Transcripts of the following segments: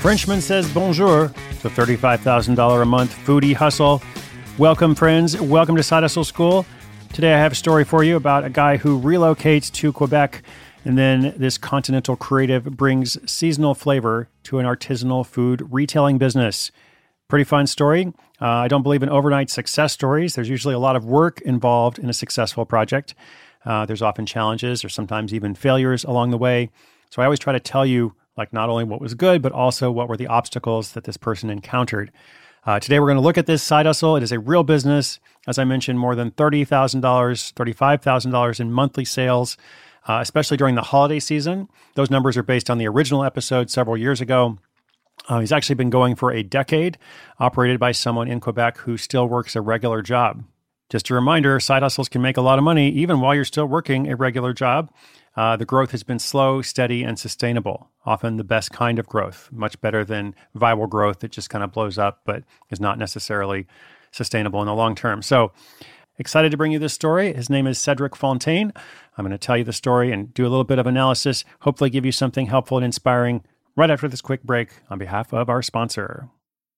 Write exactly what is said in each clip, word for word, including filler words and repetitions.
Frenchman says bonjour to thirty-five thousand dollars a month foodie hustle. Welcome, friends. Welcome to Side Hustle School. Today I have a story for you about a guy who relocates to Quebec, and then this continental creative brings seasonal flavor to an artisanal food retailing business. Pretty fun story. Uh, I don't believe in overnight success stories. There's usually a lot of work involved in a successful project. Uh, there's often challenges or sometimes even failures along the way. So I always try to tell you, like, not only what was good, but also what were the obstacles that this person encountered. Uh, today, we're going to look at this side hustle. It is a real business. As I mentioned, more than thirty thousand dollars, thirty-five thousand dollars in monthly sales, uh, especially during the holiday season. Those numbers are based on the original episode several years ago. Uh, he's actually been going for a decade, operated by someone in Quebec who still works a regular job. Just a reminder, side hustles can make a lot of money even while you're still working a regular job. Uh, the growth has been slow, steady, and sustainable. Often the best kind of growth, much better than viral growth that just kind of blows up but is not necessarily sustainable in the long term. So excited to bring you this story. His name is Cedric Fontaine. I'm going to tell you the story and do a little bit of analysis, hopefully give you something helpful and inspiring right after this quick break on behalf of our sponsor.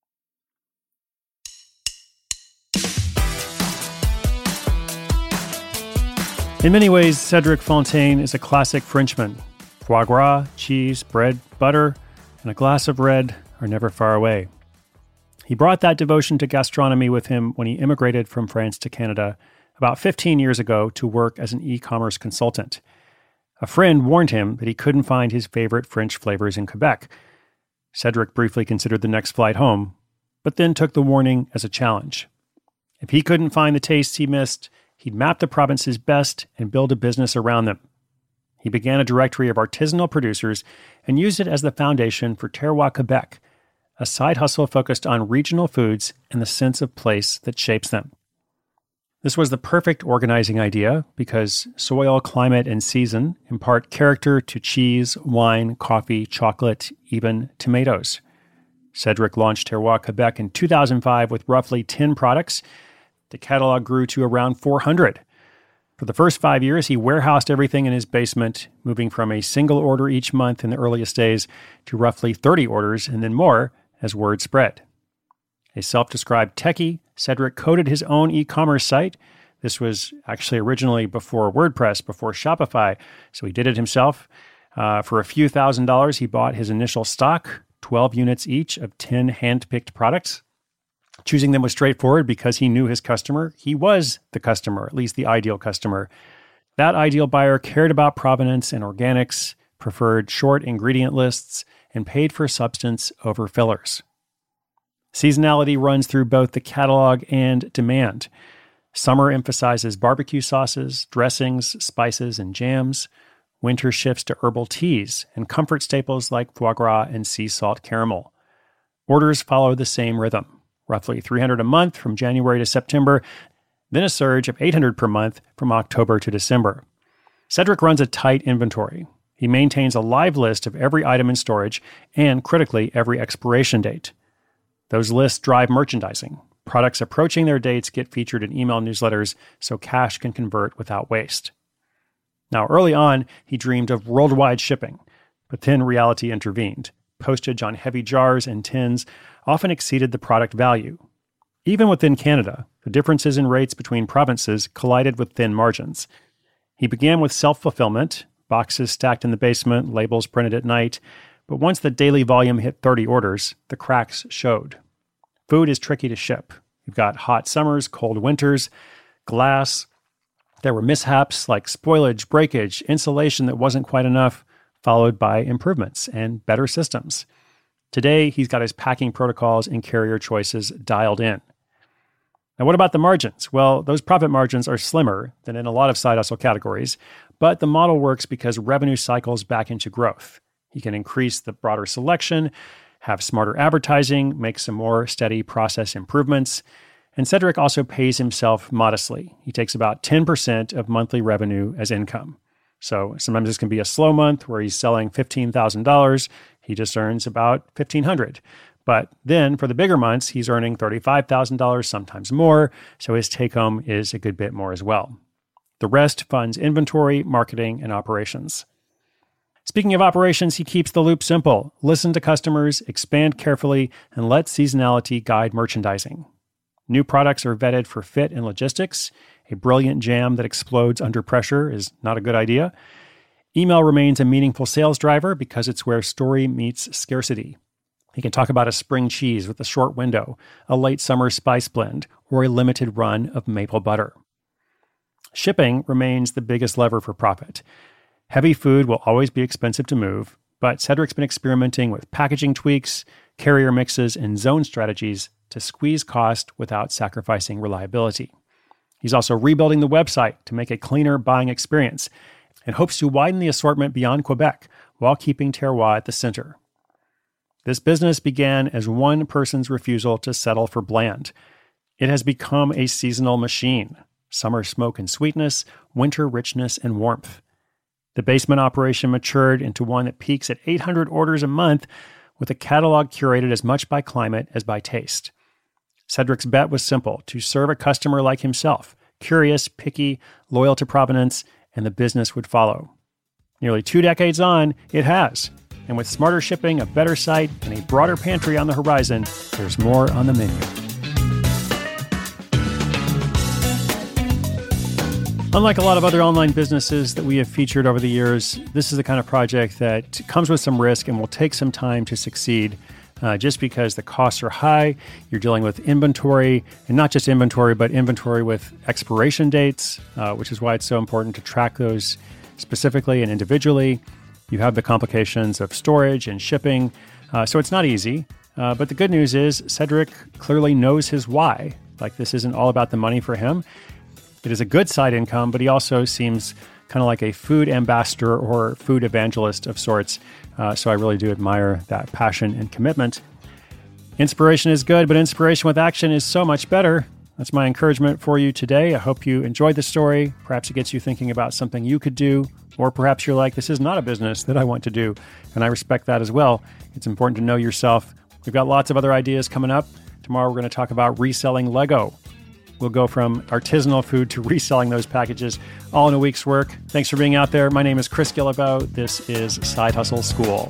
In many ways, Cedric Fontaine is a classic Frenchman. Foie gras, cheese, bread, butter, and a glass of red are never far away. He brought that devotion to gastronomy with him when he immigrated from France to Canada about fifteen years ago to work as an e-commerce consultant. A friend warned him that he couldn't find his favorite French flavors in Quebec. Cedric briefly considered the next flight home, but then took the warning as a challenge. If he couldn't find the tastes he missed, he'd map the province's best and build a business around them. He began a directory of artisanal producers and used it as the foundation for Terroir Quebec, a side hustle focused on regional foods and the sense of place that shapes them. This was the perfect organizing idea because soil, climate, and season impart character to cheese, wine, coffee, chocolate, even tomatoes. Cedric launched Terroir Quebec in two thousand five with roughly ten products. The catalog grew to around four hundred. For the first five years, he warehoused everything in his basement, moving from a single order each month in the earliest days to roughly thirty orders and then more as word spread. A self-described techie, Cedric coded his own e-commerce site. This was actually originally before WordPress, before Shopify, so he did it himself. Uh, for a few thousand dollars, he bought his initial stock, twelve units each of ten hand-picked products. Choosing them was straightforward because he knew his customer. He was the customer, at least the ideal customer. That ideal buyer cared about provenance and organics, preferred short ingredient lists, and paid for substance over fillers. Seasonality runs through both the catalog and demand. Summer emphasizes barbecue sauces, dressings, spices, and jams. Winter shifts to herbal teas and comfort staples like foie gras and sea salt caramel. Orders follow the same rhythm, roughly three hundred a month from January to September, then a surge of eight hundred per month from October to December. Cedric runs a tight inventory. He maintains a live list of every item in storage and, critically, every expiration date. Those lists drive merchandising. Products approaching their dates get featured in email newsletters so cash can convert without waste. Now, early on, he dreamed of worldwide shipping, but then reality intervened. Postage on heavy jars and tins often exceeded the product value. Even within Canada, the differences in rates between provinces collided with thin margins. He began with self-fulfillment, boxes stacked in the basement, labels printed at night, but once the daily volume hit thirty orders, the cracks showed. Food is tricky to ship. You've got hot summers, cold winters, glass. There were mishaps like spoilage, breakage, insulation that wasn't quite enough, followed by improvements and better systems. Today, he's got his packing protocols and carrier choices dialed in. Now, what about the margins? Well, those profit margins are slimmer than in a lot of side hustle categories, but the model works because revenue cycles back into growth. He can increase the broader selection, have smarter advertising, make some more steady process improvements. And Cedric also pays himself modestly. He takes about ten percent of monthly revenue as income. So sometimes this can be a slow month where he's selling fifteen thousand dollars. He just earns about fifteen hundred dollars. But then for the bigger months, he's earning thirty-five thousand dollars, sometimes more. So his take home is a good bit more as well. The rest funds inventory, marketing, and operations. Speaking of operations, he keeps the loop simple. Listen to customers, expand carefully, and let seasonality guide merchandising. New products are vetted for fit and logistics. A brilliant jam that explodes under pressure is not a good idea. Email remains a meaningful sales driver because it's where story meets scarcity. He can talk about a spring cheese with a short window, a late summer spice blend, or a limited run of maple butter. Shipping remains the biggest lever for profit. Heavy food will always be expensive to move, but Cedric's been experimenting with packaging tweaks, carrier mixes, and zone strategies to squeeze cost without sacrificing reliability. He's also rebuilding the website to make a cleaner buying experience and hopes to widen the assortment beyond Quebec while keeping terroir at the center. This business began as one person's refusal to settle for bland. It has become a seasonal machine. Summer smoke and sweetness, winter richness and warmth. The basement operation matured into one that peaks at eight hundred orders a month with a catalog curated as much by climate as by taste. Cedric's bet was simple, to serve a customer like himself, curious, picky, loyal to provenance, and the business would follow. Nearly two decades on, it has. And with smarter shipping, a better site, and a broader pantry on the horizon, there's more on the menu. Unlike a lot of other online businesses that we have featured over the years, this is the kind of project that comes with some risk and will take some time to succeed. Uh, just because the costs are high, you're dealing with inventory, and not just inventory, but inventory with expiration dates, uh, which is why it's so important to track those specifically and individually. You have the complications of storage and shipping, uh, so it's not easy. Uh, but the good news is Cedric clearly knows his why. Like, this isn't all about the money for him. It is a good side income, but he also seems kind of like a food ambassador or food evangelist of sorts. Uh, so I really do admire that passion and commitment. Inspiration is good, but inspiration with action is so much better. That's my encouragement for you today. I hope you enjoyed the story. Perhaps it gets you thinking about something you could do, or perhaps you're like, this is not a business that I want to do. And I respect that as well. It's important to know yourself. We've got lots of other ideas coming up. Tomorrow we're going to talk about reselling Lego. We'll go from artisanal food to reselling those packages all in a week's work. Thanks for being out there. My name is Chris Guillebeau. This is Side Hustle School.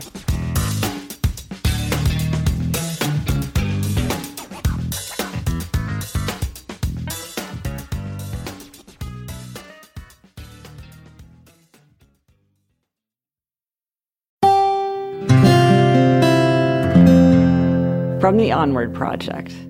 From the Onward Project.